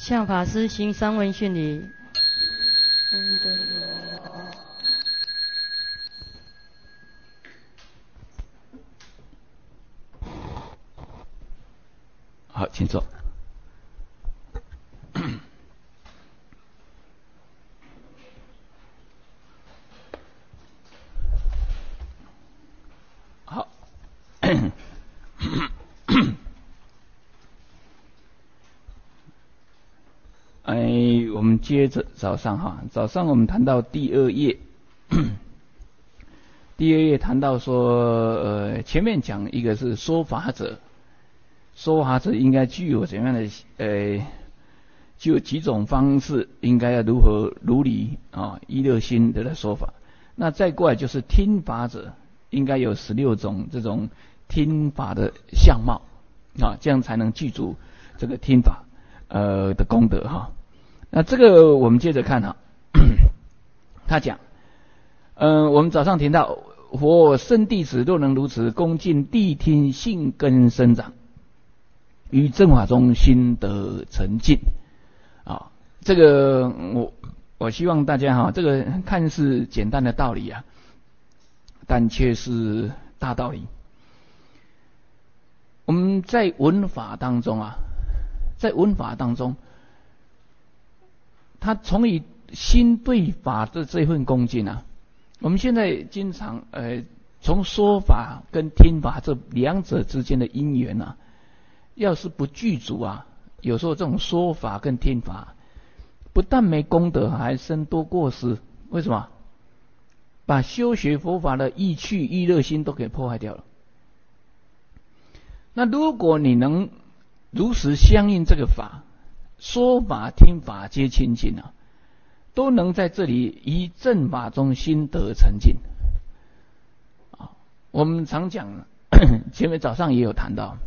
向法师行三问训礼。 好，请坐。好。我们接着早上我们谈到第二页，第二页谈到说，前面讲一个是说法者，说法者应该具有怎样的具有几种方式，应该要如何如理依乐心的说法。那再过来就是听法者，应该有16种这种听法的相貌这样才能具足这个听法的功德那这个我们接着看他讲我们早上听到佛圣弟子若能如此恭敬谛听，信根生长，于正法中心得沉静这个我希望大家这个看似简单的道理但却是大道理。我们在闻法当中他从以心对法的这份恭敬我们现在经常从说法跟听法这两者之间的因缘要是不具足有时候这种说法跟听法不但没功德，还生多过失。为什么？把修学佛法的意趣意乐心都给破坏掉了。那如果你能如实相应这个法，说法听法皆清净都能在这里以正法中心得沉静我们常讲前面早上也有谈到，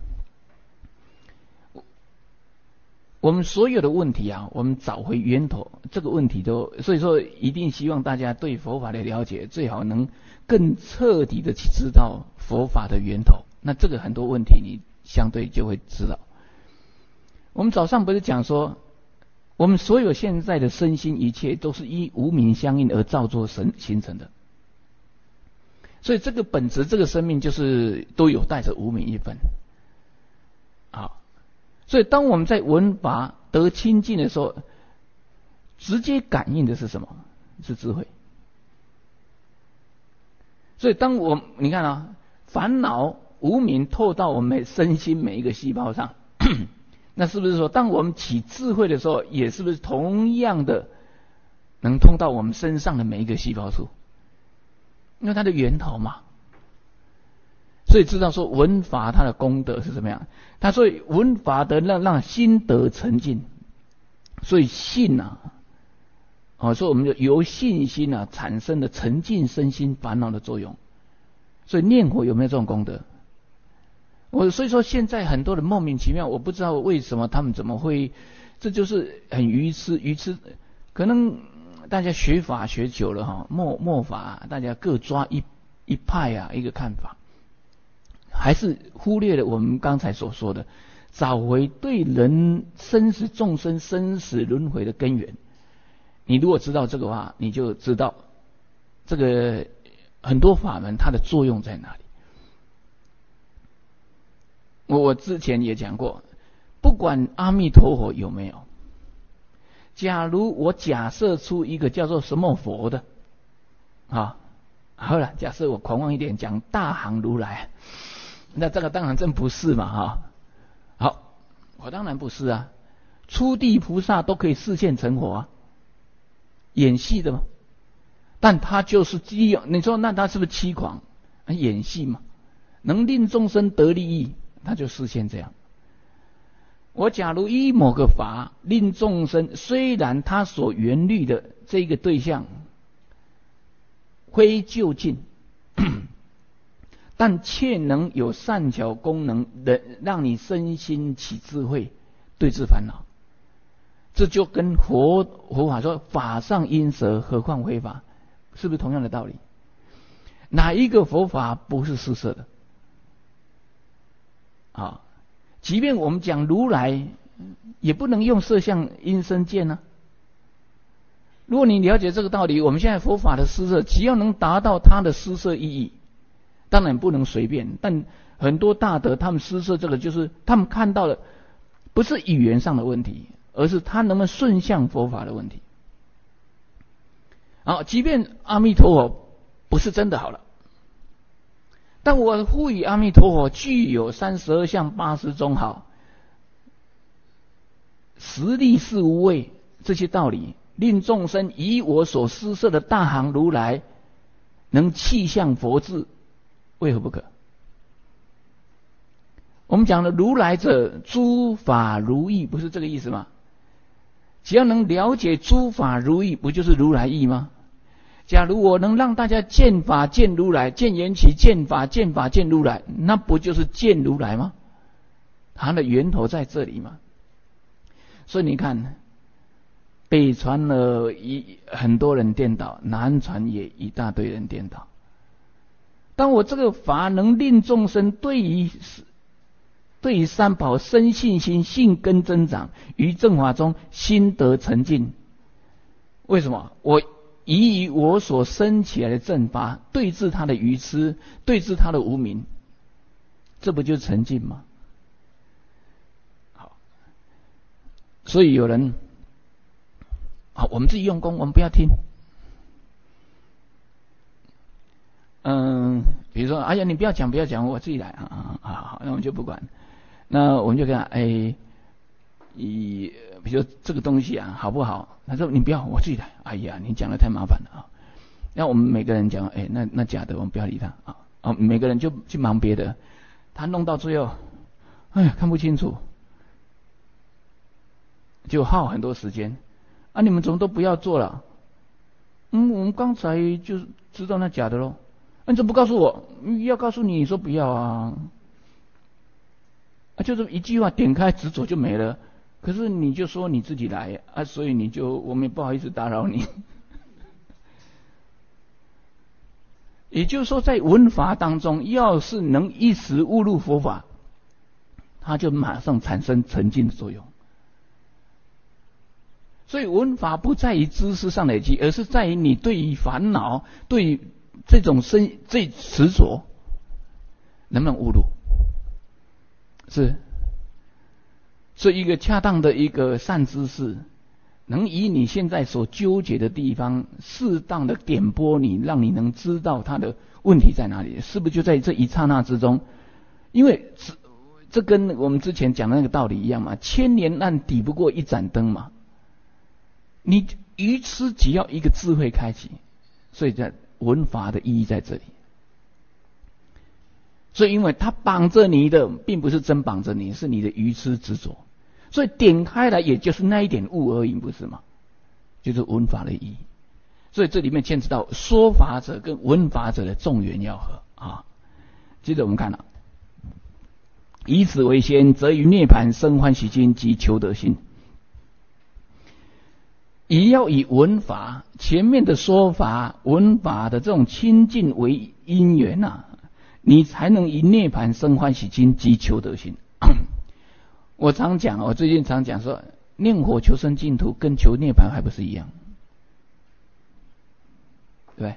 我们所有的问题我们找回源头，这个问题所以说一定希望大家对佛法的了解最好能更彻底的去知道佛法的源头，那这个很多问题你相对就会知道。我们早上不是讲说，我们所有现在的身心一切都是依无明相应而造作形成的，所以这个本质这个生命就是都有带着无明一份所以当我们在闻法得清净的时候，直接感应的是什么？是智慧。所以当你看烦恼无明透到我们身心每一个细胞上那是不是说当我们起智慧的时候，也是不是同样的能通到我们身上的每一个细胞处？因为它的源头嘛。所以知道说闻法它的功德是怎么样，他所以闻法的让心得沉静，所以信所以我们就由信心产生的沉静身心烦恼的作用。所以念佛有没有这种功德？所以说现在很多人莫名其妙，我不知道为什么他们怎么会，这就是很愚痴，可能大家学法学久了末法大家各抓一派一个看法，还是忽略了我们刚才所说的找回对人生死众生生死轮回的根源。你如果知道这个话，你就知道这个很多法门它的作用在哪里。我之前也讲过，不管阿弥陀佛有没有，假如我假设出一个叫做什么佛的好了，假设我狂妄一点讲大行如来，那这个当然真不是嘛好，我当然不是初地菩萨都可以示现成佛演戏的嘛。但他就是你说那他是不是欺狂？演戏嘛，能令众生得利益，他就示现这样。我假如依某个法令众生，虽然他所缘虑的这个对象非就近但却能有善巧功能让你身心起智慧，对治烦恼。这就跟佛法说法上因舍，何况非法，是不是同样的道理？哪一个佛法不是施舍的即便我们讲如来也不能用色相因身见呢。如果你了解这个道理，我们现在佛法的施设，只要能达到它的施设意义，当然不能随便。但很多大德他们施设这个，就是他们看到的不是语言上的问题，而是他能不能顺向佛法的问题。好，即便阿弥陀佛不是真的好了，但我赋予阿弥陀佛具有32相80种好，实力是无畏这些道理，令众生以我所施设的大行如来能气向佛智，为何不可？我们讲的如来者，诸法如意，不是这个意思吗？只要能了解诸法如意，不就是如来意吗？假如我能让大家见法见如来，见缘起见法，见法见如来，那不就是见如来吗？它的源头在这里嘛。所以你看，北传了很多人颠倒，南传也一大堆人颠倒。当我这个法能令众生对于三宝生信心，信根增长，于正法中心得沉静。为什么？我以我所生起来的正法对治他的愚痴，对治他的无明，这不就是沉静吗？好，所以有人，好，我们自己用功，我们不要听。比如说，哎呀，你不要讲，我自己来好，那我们就不管。那我们就跟他，比如说这个东西啊，好不好？他说你不要，我自己来。哎呀，你讲的太麻烦了啊！那我们每个人讲，那假的，我们不要理他啊。每个人就去忙别的，他弄到最后，哎呀，看不清楚，就耗很多时间啊！你们怎么都不要做了？我们刚才就知道那假的咯。你怎么不告诉我？要告诉你，你说不要啊？就这么一句话，点开直走就没了。可是你就说你自己来啊，所以我们也不好意思打扰你。也就是说，在闻法当中，要是能一时悟入佛法，它就马上产生沉静的作用。所以闻法不在于知识上累积，而是在于你对于烦恼、对于这种这执着，能不能悟入？是。所以一个恰当的一个善知识，能以你现在所纠结的地方，适当的点拨你，让你能知道他的问题在哪里，是不是就在这一刹那之中？因为这跟我们之前讲的那个道理一样嘛，千年暗抵不过一盏灯嘛。你愚痴只要一个智慧开启，所以在闻法的意义在这里。所以因为它绑着你的，并不是真绑着你，是你的愚痴执着。所以点开来也就是那一点悟而已，不是吗？就是闻法的意义。所以这里面牵扯到说法者跟闻法者的众缘要合啊。接着我们看了，以此为先，则于涅盘生欢喜心及求得心。也要以闻法前面的说法、闻法的这种亲近为因缘啊，你才能以涅盘生欢喜心及求得心。我最近常讲说，念佛求生净土跟求涅盘还不是一样，对不对？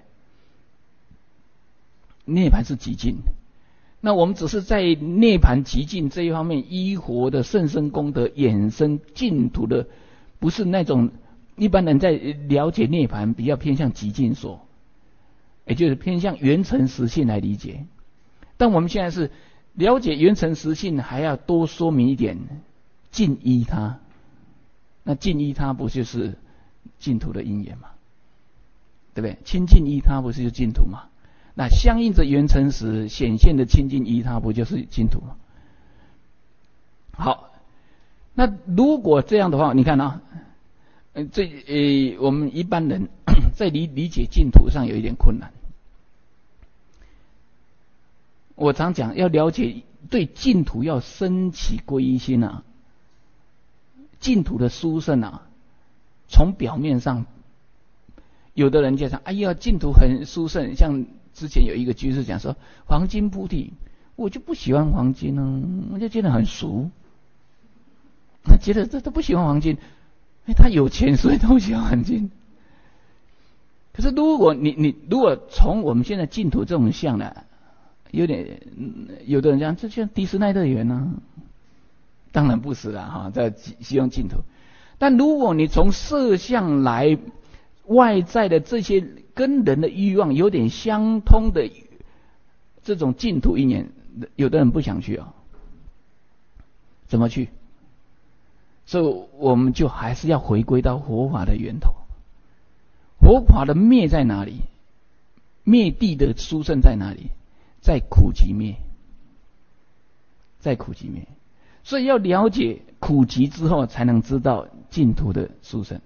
涅盘是极尽，那我们只是在涅盘极尽这一方面依佛的甚深功德衍生净土的，不是那种一般人在了解涅盘比较偏向极尽说，也就是偏向圆成实性来理解。但我们现在是了解圆成实性，还要多说明一点，尽依他。那尽依他不就是净土的因缘嘛？对不对？亲近依他不是就净土嘛？那相应着圆成实显现的亲近依他，不就是净土吗？好，那如果这样的话，你看啊，我们一般人在理解净土上有一点困难。我常讲，要了解对净土要升起皈依心啊。净土的殊胜啊，从表面上，有的人就讲，哎呀，净土很殊胜。像之前有一个居士讲说，黄金菩提，我就不喜欢黄金我就觉得很俗。 他觉得他不喜欢黄金，他有钱所以他不喜欢黄金。可是如果你如果从我们现在净土这种像呢，有的人讲这像迪士尼乐园呢，当然不是啦哈，在西方净土。但如果你从色相来外在的这些跟人的欲望有点相通的这种净土因缘，有的人不想去啊，怎么去？所以我们就还是要回归到佛法的源头。佛法的灭在哪里？灭地的殊胜在哪里？在苦集灭，在苦集灭。所以要了解苦集之后，才能知道净土的殊胜。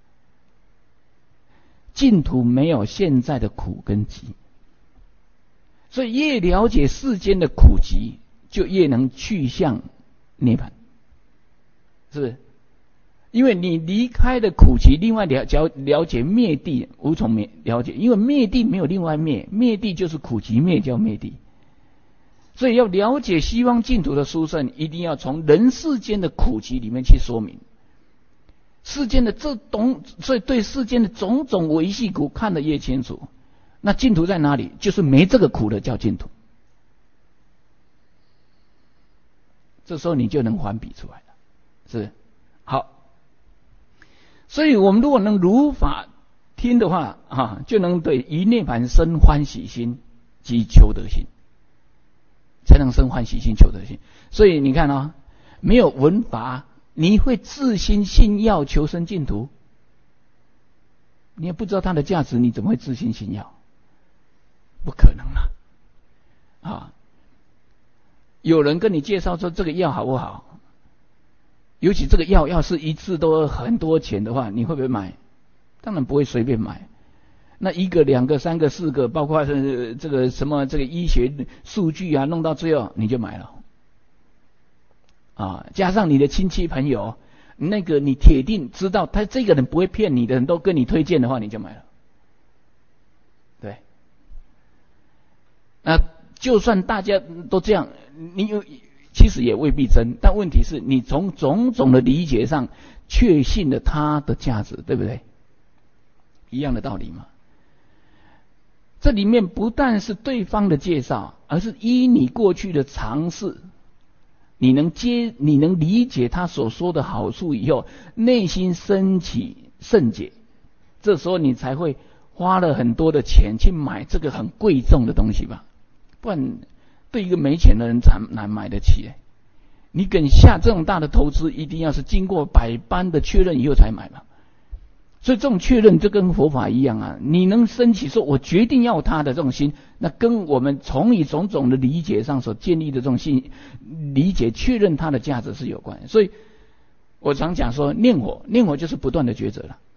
净土没有现在的苦跟集，所以越了解世间的苦集，就越能去向涅槃，是不是？因为你离开了苦集，另外了解灭地无从了解，因为灭地没有另外灭，灭地就是苦集灭叫灭地。所以要了解西方净土的殊胜，一定要从人世间的苦集里面去说明。世间的所以对世间的种种维系苦看得越清楚，那净土在哪里？就是没这个苦的叫净土。这时候你就能还比出来了，是好。所以我们如果能如法听的话就能对于涅槃生欢喜心及求得心，才能生欢喜心求得心。所以你看没有闻法，你会自心信要求生净土？你也不知道它的价值，你怎么会自心信要？不可能啊！有人跟你介绍说这个药好不好？尤其这个药要是一次都很多钱的话，你会不会买？当然不会随便买。那1个、2个、3个、4个，包括是这个什么这个医学数据啊，弄到最后你就买了加上你的亲戚朋友，那个你铁定知道他这个人不会骗你的人都跟你推荐的话，你就买了。对，那就算大家都这样，你其实也未必真，但问题是你从种种的理解上确信了它的价值，对不对？一样的道理嘛。这里面不但是对方的介绍，而是依你过去的尝试，你能理解他所说的好处以后，内心升起圣解，这时候你才会花了很多的钱去买这个很贵重的东西吧，不然对一个没钱的人才难买得起。你敢下这种大的投资，一定要是经过百般的确认以后才买嘛。所以这种确认就跟佛法一样你能升起说我决定要他的这种心，那跟我们从以种种的理解上所建立的这种心理解确认它的价值是有关。所以我常讲说念火就是不断的抉择了。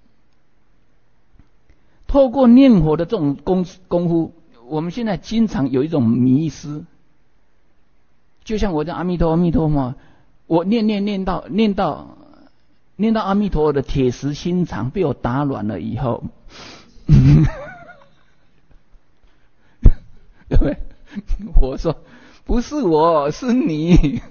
透过念火的这种功夫，我们现在经常有一种迷失，就像我的阿弥陀嘛，我念到阿弥陀的铁石心肠被我打软了以后对不对？我说不是我，是你，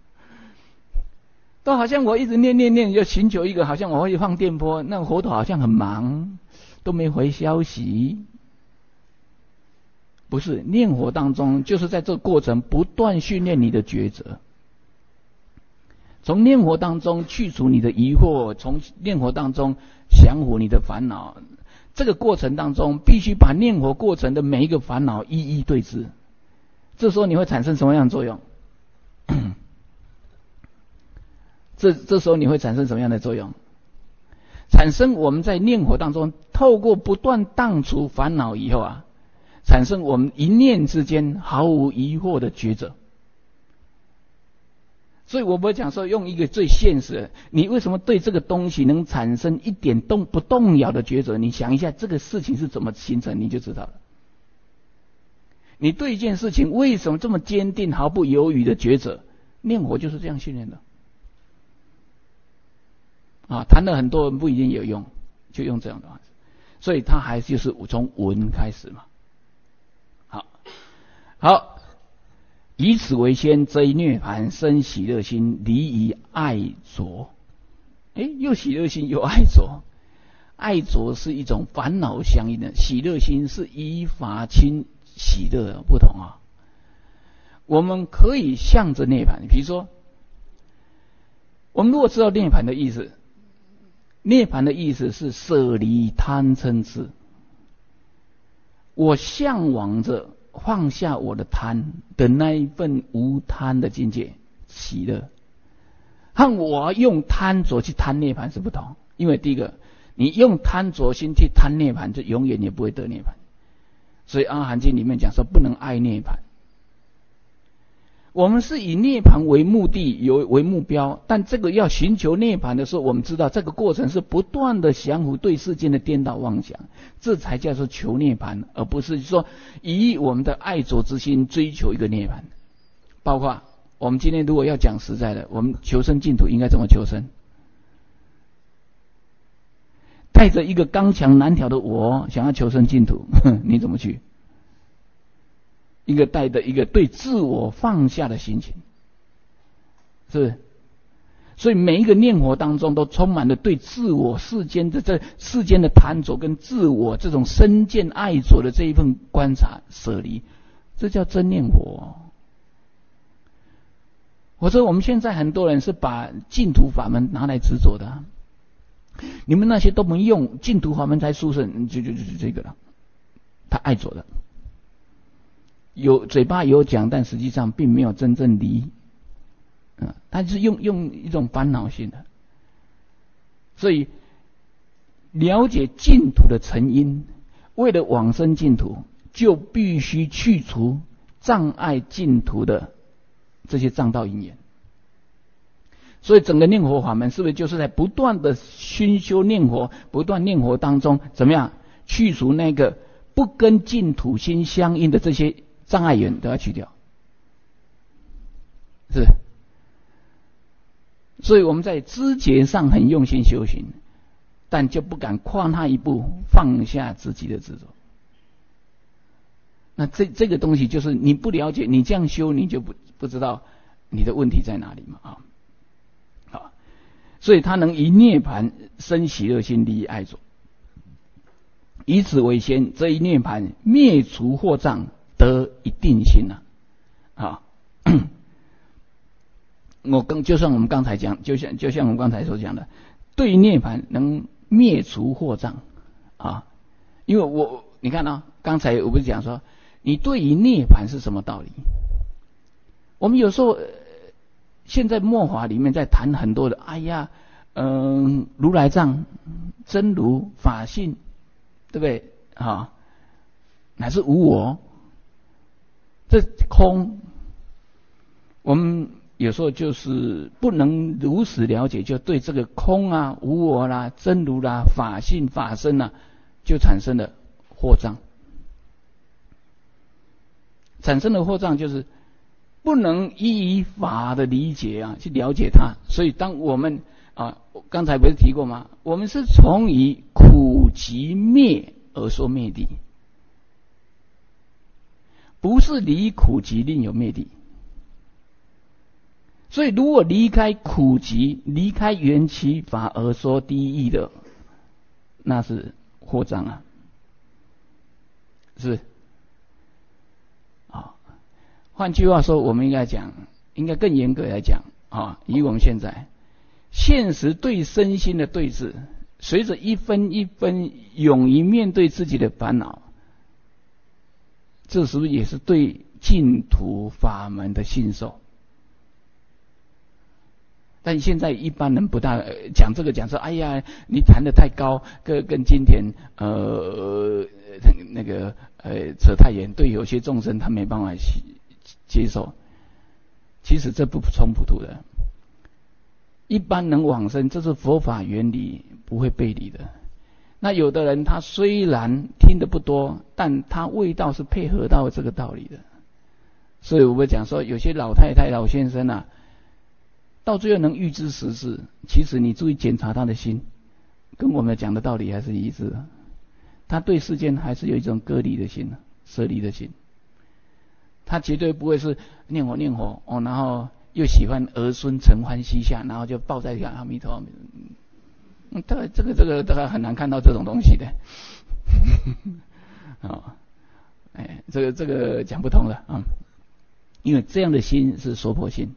都好像我一直念就寻求一个，好像我会放电波，那个佛陀好像很忙都没回消息。不是，念火当中就是在这个过程不断训练你的抉择，从念火当中去除你的疑惑，从念火当中降伏你的烦恼。这个过程当中必须把念火过程的每一个烦恼一一对治，这时候你会产生什么样的作用？这时候你会产生什么样的作用？产生我们在念火当中透过不断荡除烦恼以后产生我们一念之间毫无疑惑的抉择。所以我不会讲说用一个最现实的，你为什么对这个东西能产生一点不动摇的抉择？你想一下这个事情是怎么形成，你就知道了。你对一件事情为什么这么坚定毫不犹豫的抉择？念火就是这样训练的谈了很多人不一定有用，就用这样的方式。所以它还就是从闻开始嘛。好， 以此为先，则以涅盘生喜乐心，离于爱着。又喜乐心又爱着。爱着是一种烦恼相应的，喜乐心是依法亲喜乐的不同啊。我们可以向着涅盘，比如说，我们如果知道涅盘的意思，涅盘的意思是舍离贪嗔痴。我向往着放下我的贪的那一份无贪的境界喜乐，和我用贪着去贪涅盘是不同。因为第一个，你用贪着心去贪涅盘，就永远也不会得涅盘。所以《阿含经》里面讲说，不能爱涅盘。我们是以涅盘为目的为目标，但这个要寻求涅盘的时候，我们知道这个过程是不断的降伏对世间的颠倒妄想，这才叫做求涅盘，而不是说以我们的爱着之心追求一个涅盘。包括我们今天如果要讲实在的，我们求生净土应该怎么求生？带着一个刚强难调的我想要求生净土，你怎么去？一个带着一个对自我放下的心情，是不是？所以每一个念佛当中都充满了对自我世间的贪着跟自我这种身见爱着的这一份观察舍离，这叫真念佛。我说我们现在很多人是把净土法门拿来执着的啊，你们那些都没用，净土法门才殊胜，就这个了，他爱着的。有嘴巴有讲，但实际上并没有真正离，他是用一种烦恼性的。所以了解净土的成因，为了往生净土，就必须去除障碍净土的这些障道因缘。所以整个念佛法门是不是就是在不断的熏修念佛，不断念佛当中怎么样去除那个不跟净土心相应的这些障碍缘都要去掉，是。所以我们在知觉上很用心修行，但就不敢跨那一步，放下自己的执着。那这个东西就是你不了解，你这样修你就不知道你的问题在哪里嘛啊。好，所以他能以涅盘生喜乐心，离爱着。以此为先，则以涅盘灭除惑障，得一定心啊！就像我们刚才讲，就像我们刚才所讲的，对涅盘能灭除惑障啊！因为你看啊，刚才我不是讲说，你对于涅盘是什么道理？我们有时候现在末法里面在谈很多的，如来藏、真如、法性，对不对啊？乃是无我。这空，我们有时候就是不能如实了解，就对这个空啊、无我啦、真如啦、法性、法身啊，就产生了惑障。产生的惑障就是不能依于法的理解啊去了解它。所以当我们刚才不是提过吗？我们是从以苦集灭而说灭地。不是离苦集另有灭地，所以如果离开苦集，离开缘起法而说第一义的，那是惑障啊，是不是？换句话说，我们应该更严格来讲啊，以我们现实对身心的对峙，随着一分一分勇于面对自己的烦恼。这是不是也是对净土法门的信受？但现在一般人不大讲这个，讲说，哎呀，你谈得太高，跟今天扯太远，对有些众生他没办法接受。其实这不冲突的，一般能往生，这是佛法原理，不会背离的。那有的人他虽然听得不多，但他味道是配合到这个道理的。所以我们讲说，有些老太太、老先生啊，到最后能预知时事，其实你注意检查他的心，跟我们讲的道理还是一致的。他对世间还是有一种割离的心、舍离的心。 他绝对不会是念佛哦，然后又喜欢儿孙承欢膝下，然后就抱在一起阿弥陀佛。这个大概很难看到这种东西的。哦，这个讲不通了啊，因为这样的心是娑婆心。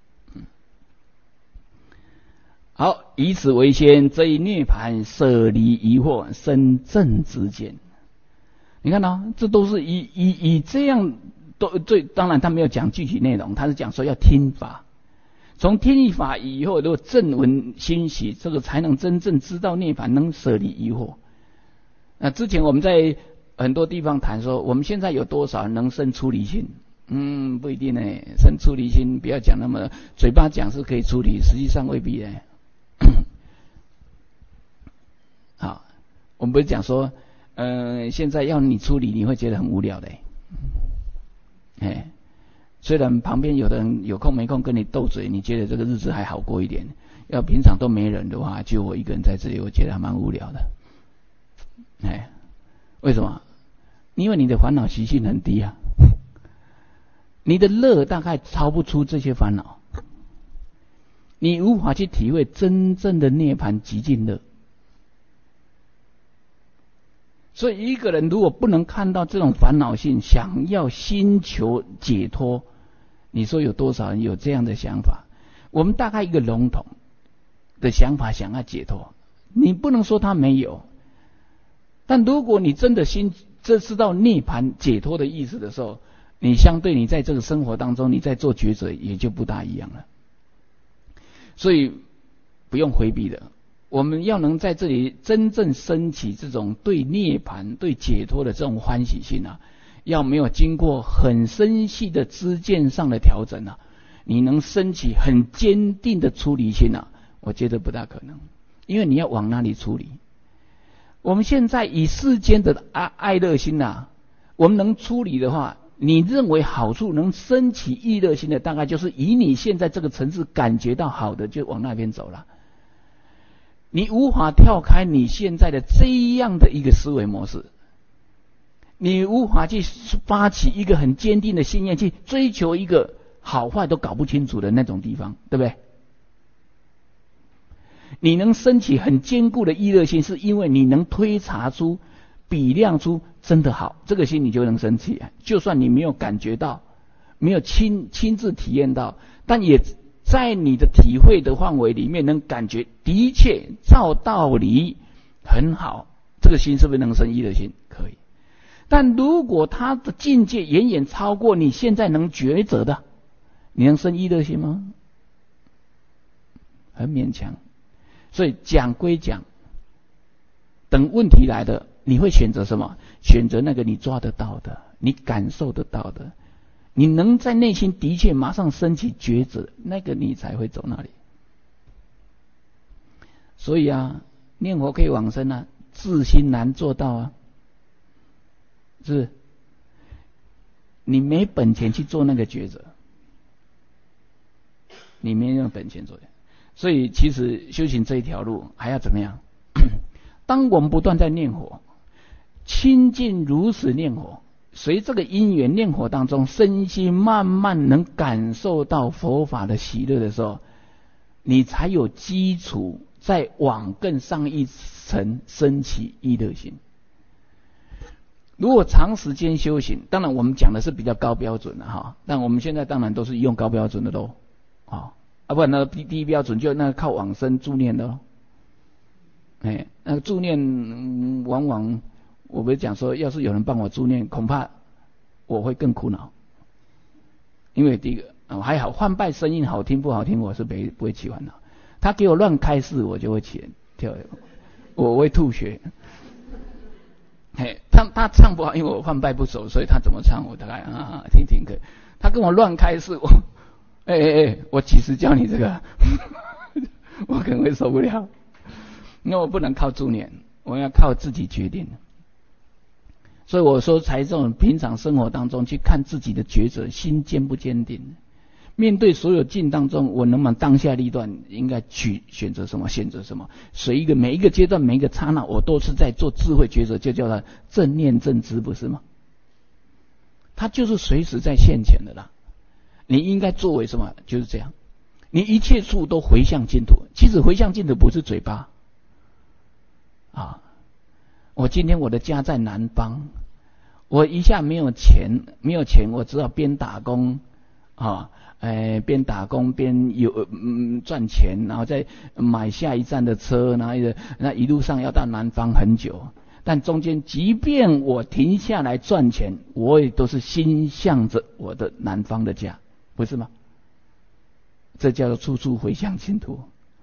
好，以此为先，这一涅盘舍离疑惑，生正知见。你看到，这都是以这样当然他没有讲具体内容，他是讲说要听法，从听一法以后，如果正闻欣喜，这个才能真正知道涅盘，能舍离疑惑。那之前我们在很多地方谈说，我们现在有多少人能生出离心？不一定呢，生出离心不要讲那么嘴巴讲是可以处理，实际上未必呢。好，我们不是讲说，现在要你处理，你会觉得很无聊的。虽然旁边有的人有空没空跟你斗嘴，你觉得这个日子还好过一点。要平常都没人的话，就我一个人在这里，我觉得还蛮无聊的。为什么？因为你的烦恼习性很低啊，你的乐大概超不出这些烦恼，你无法去体会真正的涅槃极尽乐。所以一个人如果不能看到这种烦恼性，想要心求解脱，你说有多少人有这样的想法？我们大概一个笼统的想法，想要解脱，你不能说他没有。但如果你真的知道涅槃解脱的意思的时候，你相对你在这个生活当中，你在做抉择也就不大一样了。所以不用回避的，我们要能在这里真正升起这种对涅槃、对解脱的这种欢喜心啊，要没有经过很深细的知见上的调整啊，你能升起很坚定的出离心啊，我觉得不大可能，因为你要往哪里出离？我们现在以世间的爱乐心啊，我们能出离的话，你认为好处能升起意乐心的，大概就是以你现在这个层次感觉到好的，就往那边走了。你无法跳开你现在的这样的一个思维模式，你无法去发起一个很坚定的信念，去追求一个好坏都搞不清楚的那种地方，对不对？你能升起很坚固的意乐心，是因为你能推察出、比量出真的好，这个心你就能升起。就算你没有感觉到，没有亲自体验到，但也在你的体会的范围里面，能感觉的确照道理很好，这个心是不是能生意乐心？可以。但如果他的境界远远超过你现在能抉择的，你能生意乐心吗？很勉强。所以讲归讲，等问题来的，你会选择什么？选择那个你抓得到的，你感受得到的，你能在内心的确马上升起抉择，那个你才会走那里。所以啊，念佛可以往生啊，自心难做到啊，是不是？你没本钱去做那个抉择，你没有本钱做的。所以其实修行这一条路还要怎么样？当我们不断在念佛，亲近如实念佛，随这个因缘念佛当中，身心慢慢能感受到佛法的喜乐的时候，你才有基础再往更上一层升起意乐心。如果长时间修行，当然我们讲的是比较高标准的哈，但我们现在当然都是用高标准的咯，不然那低标准就那个靠往生助念的咯。那个助念往往我不是讲说，要是有人帮我助念，恐怕我会更苦恼。因为第一个还好，换拜声音好听不好听，我是不会起烦恼。他给我乱开示，我就会跳，我会吐血。他唱不好，因为我换拜不熟，所以他怎么唱我大概听可以。他跟我乱开示，我几时教你这个？我可能会受不了。那我不能靠助念，我要靠自己决定。所以我说，才这种平常生活当中去看自己的抉择，心坚不坚定。面对所有境当中，我能不能当下立断，应该去选择什么，选择什么？每一个阶段，每一个刹那，我都是在做智慧抉择，就叫它正念正知，不是吗？ 它就是随时在现前的啦。你应该作为什么？就是这样，你一切处都回向净土。其实回向净土不是嘴巴啊。我今天我的家在南方，我一下没有钱，我只好边打工啊，边打工边赚钱，然后再买下一站的车，然后那一路上要到南方很久。但中间即便我停下来赚钱，我也都是心向着我的南方的家，不是吗？这叫做处处回向净土，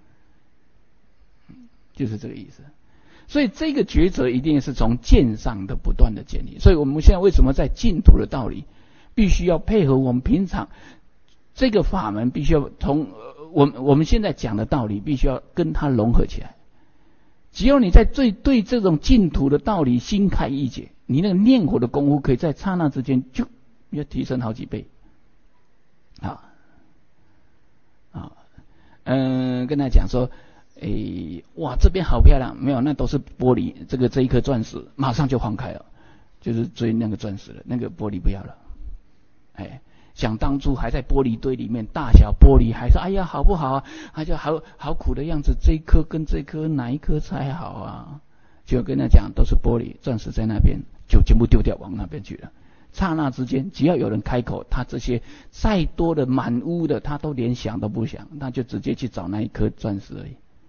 就是这个意思。所以这个抉择一定是从见上的不断的建立。所以我们现在为什么在净土的道理，必须要配合我们平常这个法门，必须要我们现在讲的道理，必须要跟它融合起来。只要你在对这种净土的道理心开意解，你那个念佛的功夫可以在刹那之间就要提升好几倍。跟他讲说，哇，这边好漂亮，没有，那都是玻璃，这一颗钻石马上就放开了，就是追那个钻石了，那个玻璃不要了。想当初还在玻璃堆里面，大小玻璃还是哎呀好不好啊？他就好苦的样子，这一颗跟这颗哪一颗才好啊？就跟他讲都是玻璃，钻石在那边，就全部丢掉往那边去了。刹那之间，只要有人开口，他这些再多的满屋的，他都连想都不想，他就直接去找那一颗钻石而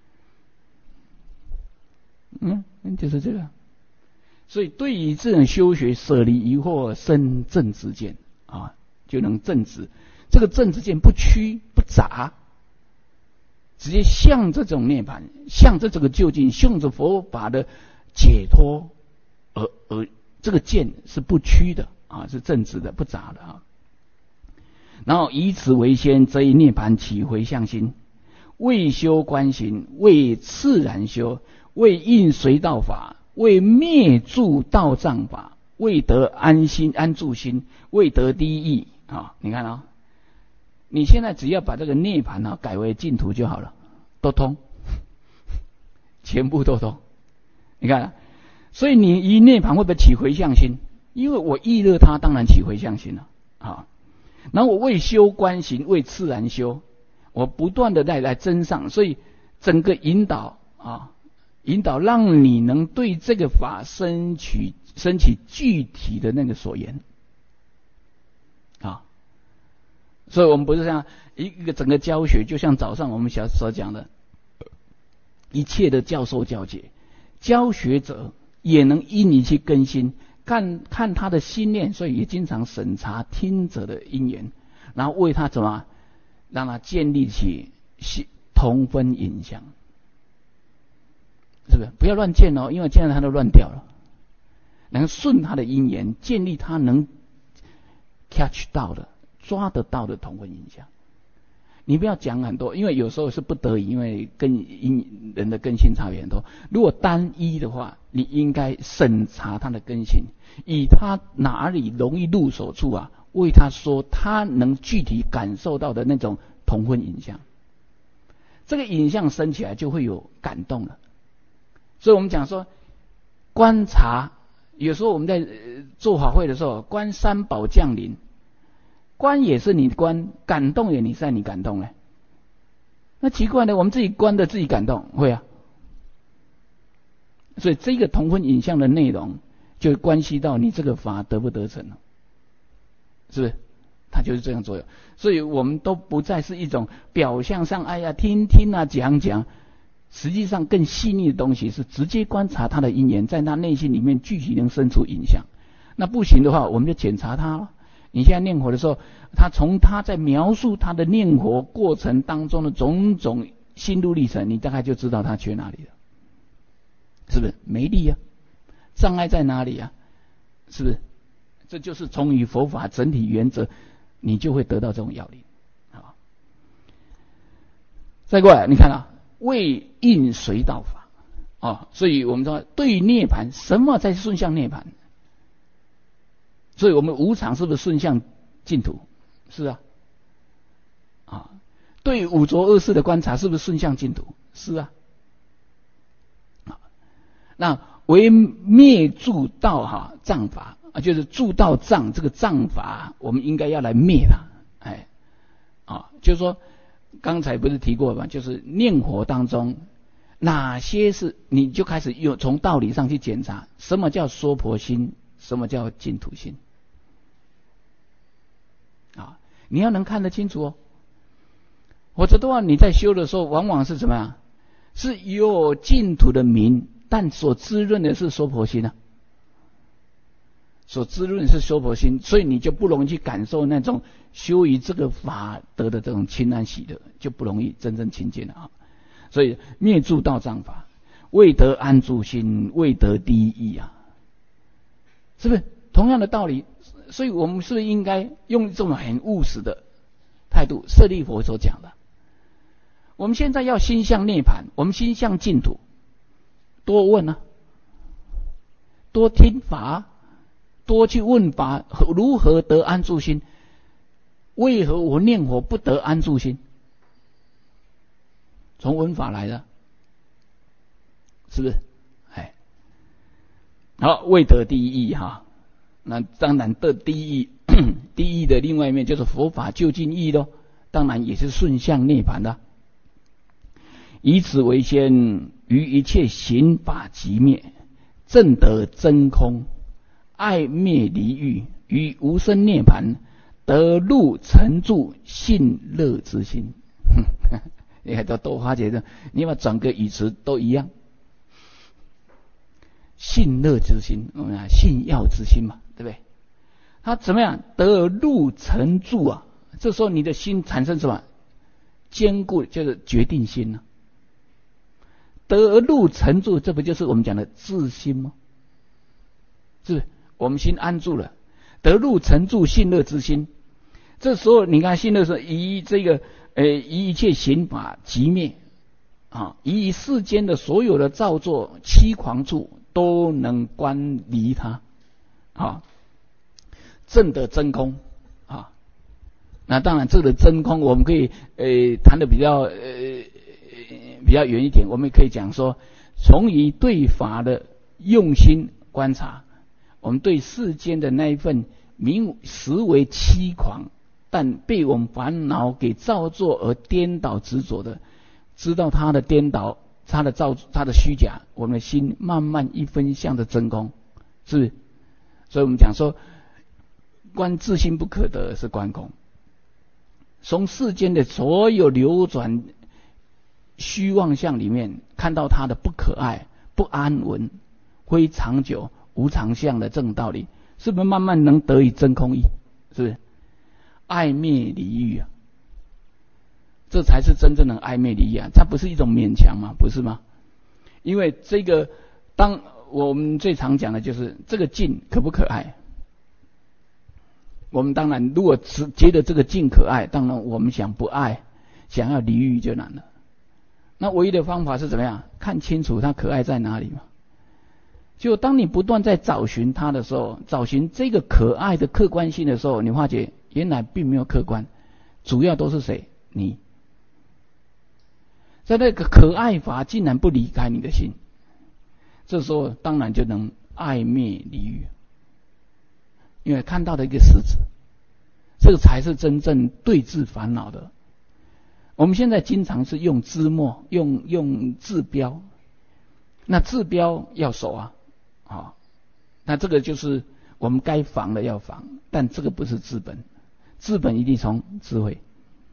已。就是这个。所以对于这种修学舍离疑惑生正知见啊，就能正直。这个正知见不曲不杂，直接向着这种涅槃，向着这个究竟，向着佛法的解脱，而这个见是不曲的啊，是正直的，不杂的啊。然后以此为先，则以涅槃起回向心，为修观行，为自然修，为应随道法，为灭住道障法，为得安心安住心，为得第一义啊。你看啊，你现在只要把这个涅槃啊改为净土就好了，都通，全部都通。你看，所以你一涅槃会不会起回向心？因为我意乐它，当然起回向心了啊。然后我为修观行，为自然修，我不断的来增上，所以整个引导啊，引导让你能对这个法升起具体的那个所言啊。所以我们不是像一个整个教学，就像早上我们所讲的，一切的教授教解，教学者也能因你去更新，看他的心念，所以也经常审查听者的因缘，然后为他怎么让他建立起同分影响，是不是？不要乱建哦，因为这样他都乱掉了。能顺他的因缘，建立他能 catch 到的、抓得到的同分影响。你不要讲很多，因为有时候是不得已，因为人的根性差别很多。如果单一的话，你应该审查他的根性，以他哪里容易入手处啊，为他说他能具体感受到的那种同分影像。这个影像升起来就会有感动了。所以我们讲说观察，有时候我们在做法会的时候，观三宝降临。观也是你观，感动也是你感动呢。那奇怪呢，我们自己观的自己感动，会啊。所以这个同分影像的内容，就关系到你这个法得不得成了，是不是？它就是这样作用。所以我们都不再是一种表象上，哎呀听听啊讲讲，实际上更细腻的东西是直接观察他的因缘，在他内心里面具体能生出影响。那不行的话，我们就检查他了。你现在念佛的时候，他在描述他的念佛过程当中的种种心路历程，你大概就知道他缺哪里了，是不是？没力啊，障碍在哪里啊？是不是？这就是从于佛法整体原则，你就会得到这种要领。好，再过来，你看啊，为应随道法啊，所以我们说对于涅槃，什么才是顺向涅槃？所以我们无常是不是顺向净土？是啊，对五浊恶世的观察是不是顺向净土？是啊，那为灭住道障法就是助道障这个障法，我们应该要来灭它。就是说刚才不是提过吗？就是念佛当中哪些是你就开始从道理上去检查，什么叫娑婆心，什么叫净土心你要能看得清楚哦。否则的话，你在修的时候，往往是怎么样？是有净土的名，但所滋润的是娑婆心啊。所滋润的是娑婆心，所以你就不容易去感受那种修于这个法得的这种清安喜乐，就不容易真正亲近了所以灭助道障法，未得安住心，未得第一义是不是同样的道理？所以我们是不是应该用这种很务实的态度？舍利佛所讲的，我们现在要心向涅槃，我们心向净土，多问多听法，多去问法，如何得安住心？为何我念佛不得安住心？从闻法来的，是不是？好，未得第一义那当然得第一义，第一义的另外一面就是佛法究竟义咯，当然也是顺向涅槃的。以此为先，于一切行法即灭，证得真空，爱灭离欲，于无生涅槃，得入成住信乐之心。你看到多花姐的，你把整个语词都一样。信乐之心，信要之心嘛，对不对？他怎么样得入成住这时候你的心产生什么坚固，就是决定心得入成住，这不就是我们讲的自心吗？是不是？我们心安住了，得入成住信乐之心。这时候你看信乐是以这个以一切行法即灭以世间的所有的造作欺狂处都能观离它证得真空那当然这个真空我们可以谈的比较远一点，我们可以讲说，从于对法的用心观察，我们对世间的那一份实为欺狂，但被我们烦恼给造作而颠倒执着的，知道它的颠倒，它的虚假，我们的心慢慢一分向着真空，是不是？所以我们讲说，观自心不可得是观空。从世间的所有流转虚妄相里面，看到它的不可爱、不安稳、非长久、无常相的这种道理，是不是慢慢能得以真空义？是不是？爱灭离欲这才是真正的爱灭离欲它不是一种勉强吗？不是吗？因为这个，当我们最常讲的就是这个境可不可爱？我们当然如果只觉得这个境可爱，当然我们想不爱，想要离欲就难了。那唯一的方法是怎么样？看清楚它可爱在哪里嘛。就当你不断在找寻它的时候，找寻这个可爱的客观性的时候，你发觉原来并没有客观，主要都是谁？你。在那个可爱法竟然不离开你的心，这时候当然就能爱灭离欲，因为看到的一个实质，这个才是真正对治烦恼的。我们现在经常是用知末，用治标，那治标要守那这个就是我们该防的要防，但这个不是治本，治本一定从智慧。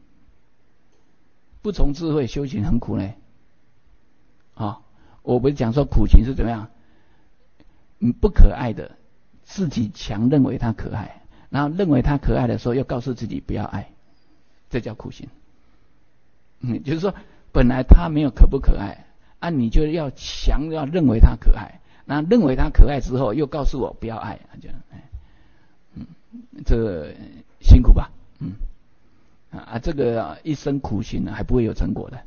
不从智慧修行很苦呢我不是讲说苦行是怎么样，不可爱的自己强认为它可爱，然后认为它可爱的时候又告诉自己不要爱，这叫苦行。就是说本来它没有可不可爱你就要强要认为它可爱，然后认为它可爱之后又告诉我不要爱，这个辛苦吧这个一生苦行还不会有成果的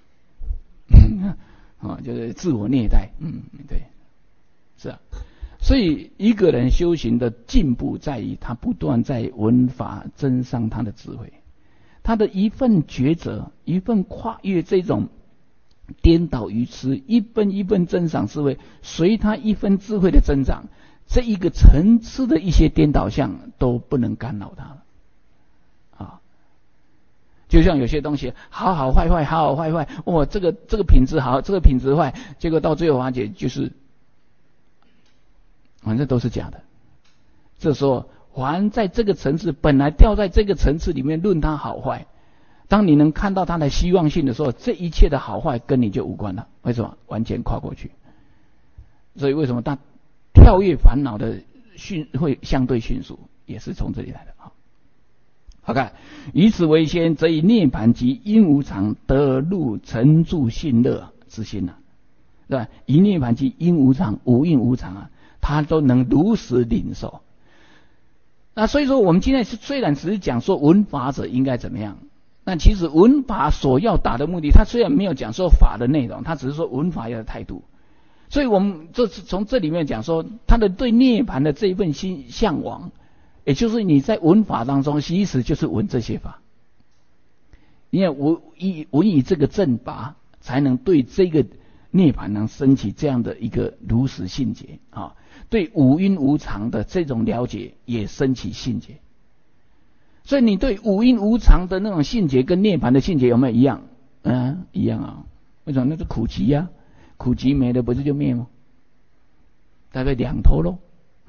就是自我虐待对，是啊。所以一个人修行的进步在于他不断在闻法增上他的智慧，他的一份抉择，一份跨越这种颠倒愚痴，一份一份增长智慧，随他一分智慧的增长， 这一个层次的一些颠倒相都不能干扰它了啊。就像有些东西好好坏坏，好好坏坏，哦，这个品质好，这个品质坏，结果到最后发觉就是反正都是假的。这时候还在这个层次，本来掉在这个层次里面论它好坏，当你能看到它的希望性的时候，这一切的好坏跟你就无关了。为什么？完全跨过去。所以为什么它跳跃烦恼的会相对迅速，也是从这里来的啊。好看，以此为先，则以涅盘及因无常得入沉住信乐之心啊，对吧？以涅盘及因无常、无因无常啊，他都能如实领受。那所以说，我们今天虽然只是讲说闻法者应该怎么样，但其实闻法所要达的目的，他虽然没有讲说法的内容，他只是说闻法要的态度。所以我们这是从这里面讲说，他的对涅盘的这一份心向往，也就是你在闻法当中，其实就是闻这些法，因为闻以这个正法，才能对这个涅盘能升起这样的一个如实信解啊。对五因无常的这种了解也升起信解。所以你对五因无常的那种信解跟涅盘的信解有没有一样？一样啊。为什么？那是苦集啊，苦集没了不是就灭吗？大概两头咯。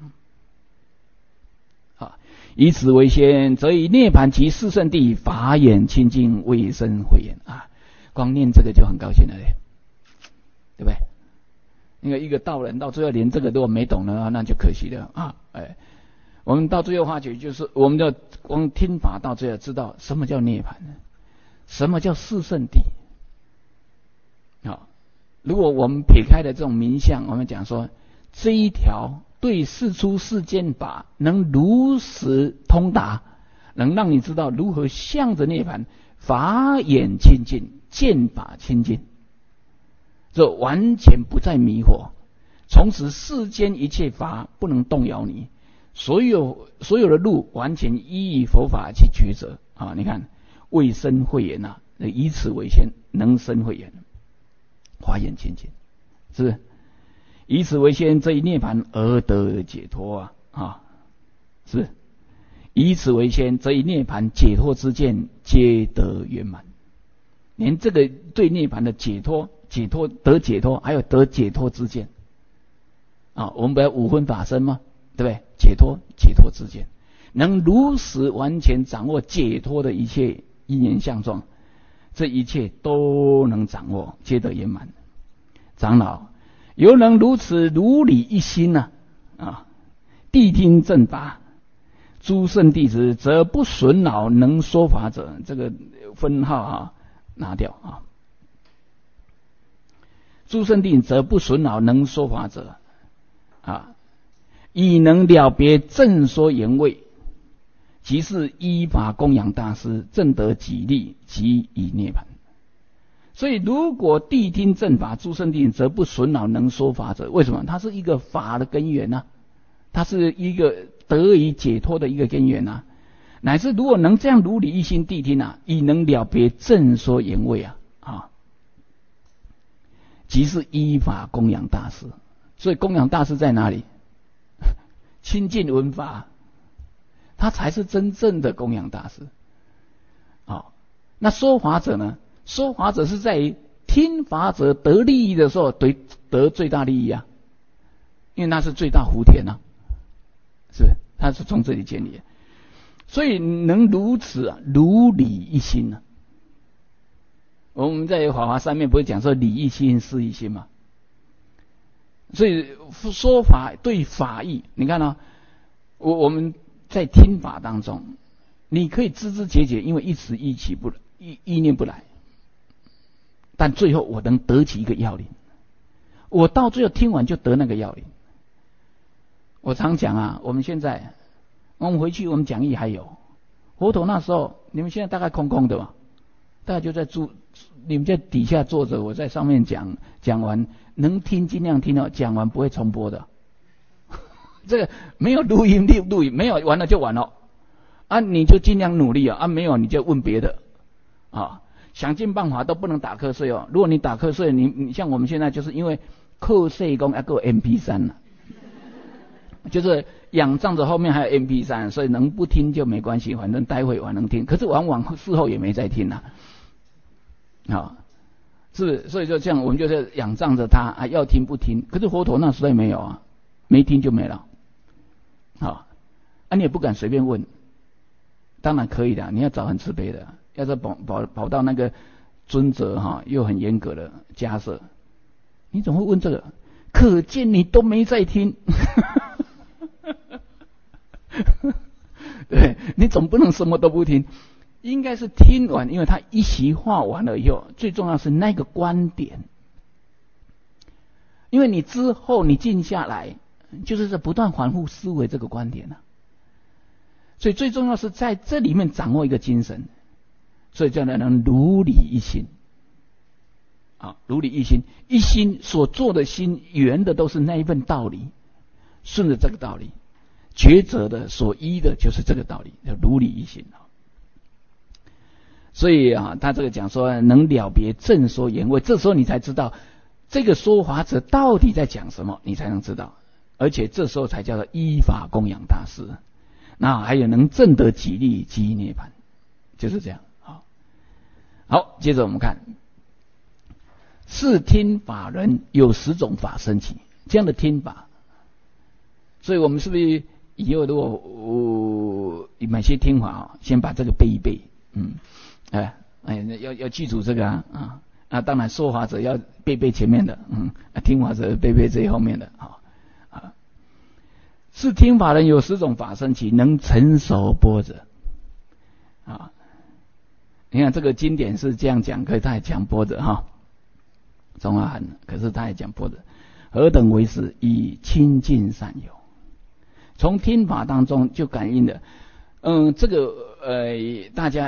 以此为先，则以涅盘及四圣谛法眼清净，未生慧眼啊。光念这个就很高兴了嘞，对不对？因为一个道人到最后连这个都没懂了，那就可惜了啊！我们到最后发觉，就是我们要光听法到最后知道什么叫涅盘，什么叫四圣谛。如果我们撇开了这种名相，我们讲说这一条对世出世间法能如实通达，能让你知道如何向着涅盘法眼清净，见法清净，这完全不再迷惑，从此世间一切法不能动摇你，所有的路完全依佛法去抉择啊！你看未生慧眼啊，以此为先，能生慧眼，法眼清净，是不是？以此为先，这一涅盘而得解脱啊，是不是？以此为先，这一涅盘解脱之见皆得圆满，连这个对涅盘的解脱得解脱，还有得解脱之见啊，我们不要五分法身吗？对不对？解脱之见，能如实完全掌握解脱的一切因缘相状，这一切都能掌握，皆得圆满。长老犹能如此如理一心谛听正法，诸圣弟子则不损恼能说法者，这个分号拿掉啊。诸圣弟子则不损恼能说法者已能了别正说言位，即是依法供养大师，正得己利，即以涅盘。所以如果谛听正法，诸圣弟子则不损恼能说法者，为什么？它是一个法的根源它是一个得以解脱的一个根源乃至如果能这样如理一心谛听已能了别正说言位即是依法供养大师。所以供养大师在哪里？亲近闻法，他才是真正的供养大师。那说法者呢？说法者是在于听法者得利益的时候得最大利益因为那是最大福田是不是？他是从这里建立的，所以能如此如理一心我们在法华上面不是讲说理一心事一心吗？所以说法对法义，你看我们在听法当中，你可以枝枝节节，因为一时意念不来，但最后我能得起一个要领，我到最后听完就得那个要领。我常讲我们现在我们回去我们讲义还有佛陀那时候，你们现在大概空空的嘛，大概就在你们在底下坐着，我在上面讲完能听尽量听讲完不会重播的这个没有录音，没有完了就完了你就尽量努力没有你就问别的想尽办法都不能打瞌睡如果你打瞌睡，你像我们现在就是因为瞌睡功要够 MP3 就是仰仗着后面还有 MP3，所以能不听就没关系，反正待会我能听。可是往往事后也没再听啊，是，所以就这样，我们就是仰仗着它啊，要听不听。可是佛陀那时代没有啊，没听就没了。你也不敢随便问，当然可以的，你要找很慈悲的，要是跑到那个尊者又很严格的迦摄，你怎么会问这个？可见你都没在听。对，你总不能什么都不听，应该是听完，因为他一席话完了以后，最重要是那个观点，因为你之后你静下来，就是在不断反复思维这个观点所以最重要是在这里面掌握一个精神，所以叫人能如理一心。如理一心，一心所做的心圆的都是那一份道理，顺着这个道理，抉择的所依的就是这个道理，叫如理一心。所以他这个讲说能了别正说言位，这时候你才知道这个说法者到底在讲什么，你才能知道，而且这时候才叫做依法供养大师。那还有能证得己利即涅槃，就是这样。好，接着我们看。是听法人有10种法生起，这样的听法，所以我们是不是以后如果某些听法先把这个背一背，要记住这个当然说法者要背前面的，听法者背最后面的是听法人有10种法生起，能成熟般若你看这个经典是这样讲，可是他也讲般若中阿含，可是他也讲般若，何等为是？以亲近善友，从听法当中就感应了。这个大家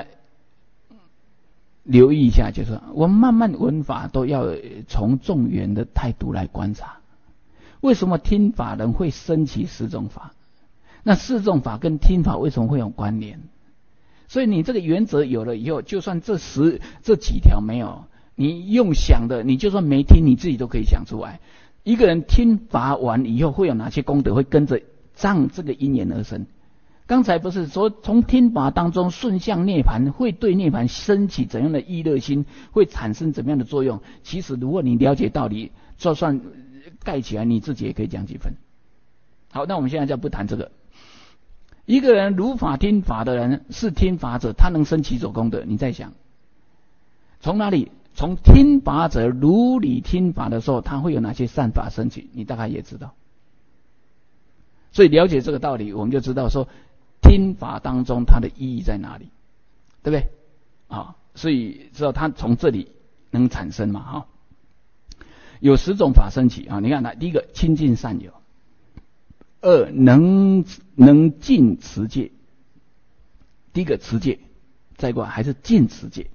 留意一下，就是我们慢慢闻法都要从众缘的态度来观察。为什么听法人会升起10种法？那4种法跟听法为什么会有关联？所以你这个原则有了以后，就算这几条没有，你用想的，你就算没听，你自己都可以想出来。一个人听法完以后会有哪些功德，会跟着仗这个因缘而生。刚才不是说从听法当中顺向涅槃，会对涅槃升起怎样的意乐心，会产生怎么样的作用？其实如果你了解道理，就算盖起来，你自己也可以讲几分。好，那我们现在就不谈这个。一个人如法听法的人，是听法者，他能生几种功德？你再想，从哪里？从听法者如理听法的时候，他会有哪些善法升起？你大概也知道。所以了解这个道理，我们就知道说听法当中它的意义在哪里，对不对？所以知道它从这里能产生嘛？有10种法升起你看第一个亲近善友，2能尽持戒。第一个持戒，再过来还是尽持戒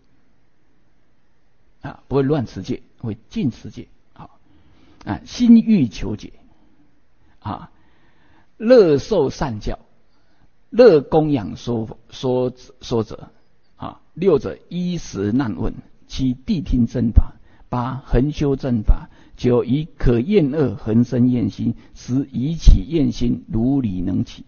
不会乱持戒，会尽持戒心欲求解乐受善教，乐供养说者6者衣食难问，7谛听正法，8恒修正法，9以可厌恶恒生厌心，10以起厌心如理能起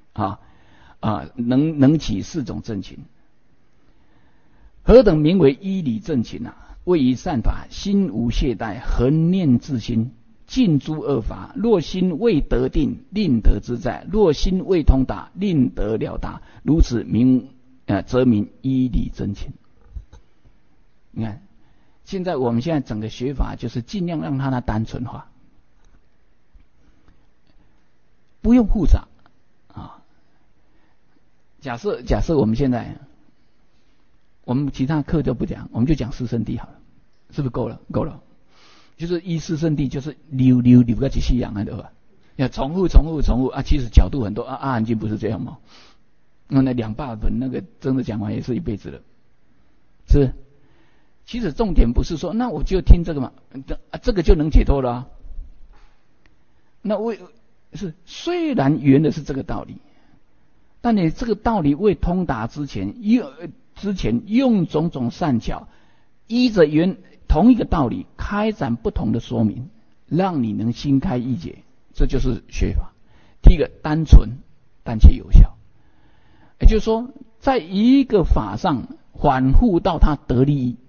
能起4种正勤。何等名为依理正勤谓以善法，心无懈怠，恒念自心，尽诸恶法。若心未得定，令得自在；若心未通达，令得了达。如此则名依理正勤。你看，我们现在整个学法就是尽量让它单纯化，不用复杂假设我们现在，我们其他课就不讲，我们就讲四圣谛好了，是不是够了？够了，就是依四圣谛，就是溜个几细样对吧？要重复其实角度很多阿含经不是这样吗？那200本那个真的讲完也是一辈子了，是不是？其实重点不是说那我就听这个嘛，这个就能解脱了那虽然圆的是这个道理，但你这个道理未通达之前用种种善巧，依着同一个道理开展不同的说明，让你能心开意解，这就是学法。 第一个单纯但却有效，也就是说，在一个法上反复到他得利益。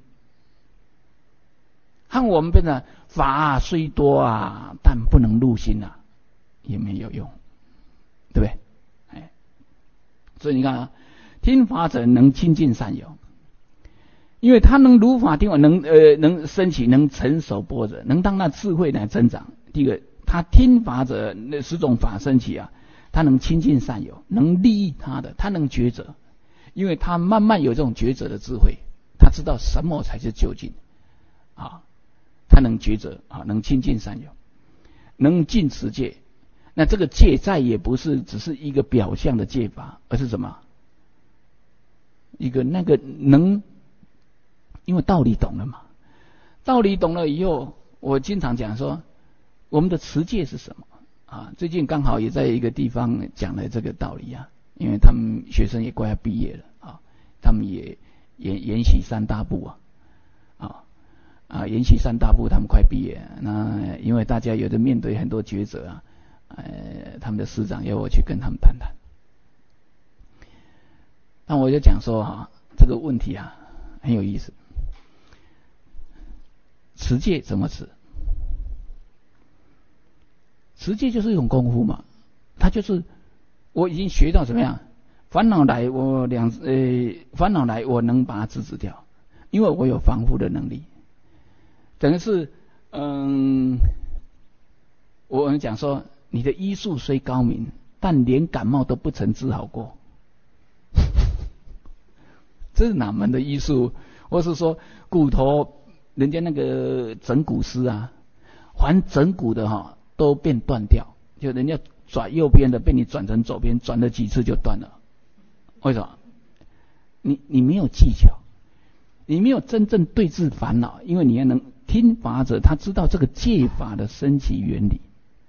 和我们变成法虽多啊，但不能入心啊，也没有用，对不对？所以你看啊，听法者能亲近善友，因为他能如法听法，能升起，能成熟般若，能让那智慧来增长。第一个，他听法者那10种法升起啊，他能亲近善友，能利益他的，他能抉择，因为他慢慢有这种抉择的智慧，他知道什么才是究竟啊，他能抉择啊，能亲近善友，能尽持戒。那这个戒再也不是只是一个表象的戒法，而是什么？一个那个能，因为道理懂了嘛，道理懂了以后，我经常讲说，我们的持戒是什么啊？最近刚好也在一个地方讲了这个道理啊，因为他们学生也快要毕业了啊，他们也研习3大部研习3大部，他们快毕业。那因为大家有的面对很多抉择啊。他们的师长要我去跟他们谈谈，但我就讲说这个问题啊很有意思。持戒怎么持？持戒就是一种功夫嘛，它就是我已经学到怎么样，烦恼来我能把它制止掉，因为我有防护的能力。等于是我们讲说。你的医术虽高明，但连感冒都不曾治好过。这是哪门的医术？或是说骨头，人家那个整骨师啊，凡整骨的都变断掉，就人家转右边的被你转成左边，转了几次就断了。为什么？你没有技巧，你没有真正对治烦恼，因为你要能听法者，他知道这个戒法的升起原理。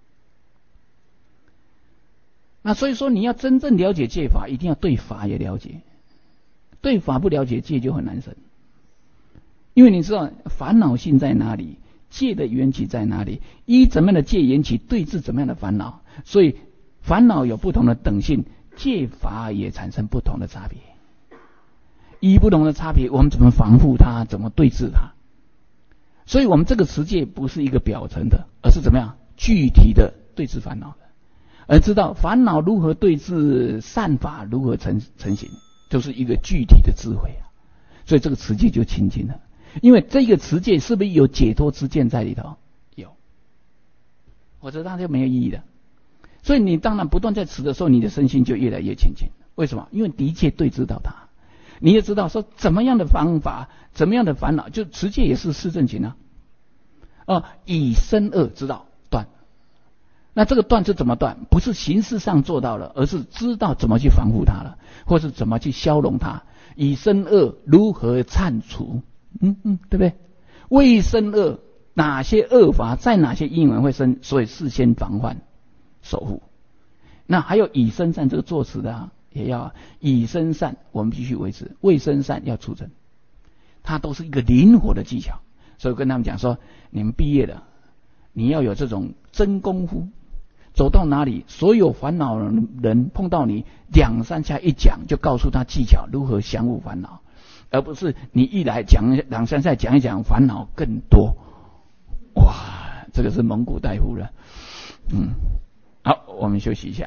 那所以说，你要真正了解戒法，一定要对法也了解。对法不了解，戒就很难生。因为你知道烦恼性在哪里，戒的缘起在哪里，依怎么样的戒缘起对治怎么样的烦恼，所以烦恼有不同的等性，戒法也产生不同的差别。依不同的差别，我们怎么防护它，怎么对治它？所以我们这个持戒不是一个表层的，而是怎么样具体的对治烦恼的。而知道烦恼如何对治，善法如何成型，就是一个具体的智慧啊。所以这个持戒就清净了，因为这个持戒是不是有解脱之见在里头？有，否则它就没有意义了。所以你当然不断在持的时候，你的身心就越来越清净。为什么？因为的确对治到它，你也知道说怎么样的方法，怎么样的烦恼，就持戒也是四正勤啊。以身恶知道断。那这个断是怎么断？不是形式上做到了，而是知道怎么去防护它了，或是怎么去消融它。以身恶如何忏除？对不对？为身恶，哪些恶法在哪些因缘会生，所以事先防范守护。那还有以身善这个作词的也要以身善，我们必须维持；为身善要出征，它都是一个灵活的技巧。所以我跟他们讲说，你们毕业了，你要有这种真功夫。走到哪里，所有烦恼人碰到你2、3下一讲，就告诉他技巧如何降伏烦恼，而不是你一来讲2、3下讲一讲，烦恼更多。哇，这个是蒙古大夫了。好，我们休息一下。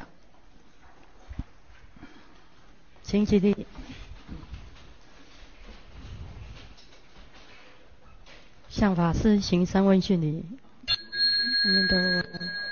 请起立。向法师行3问讯礼。阿弥陀佛。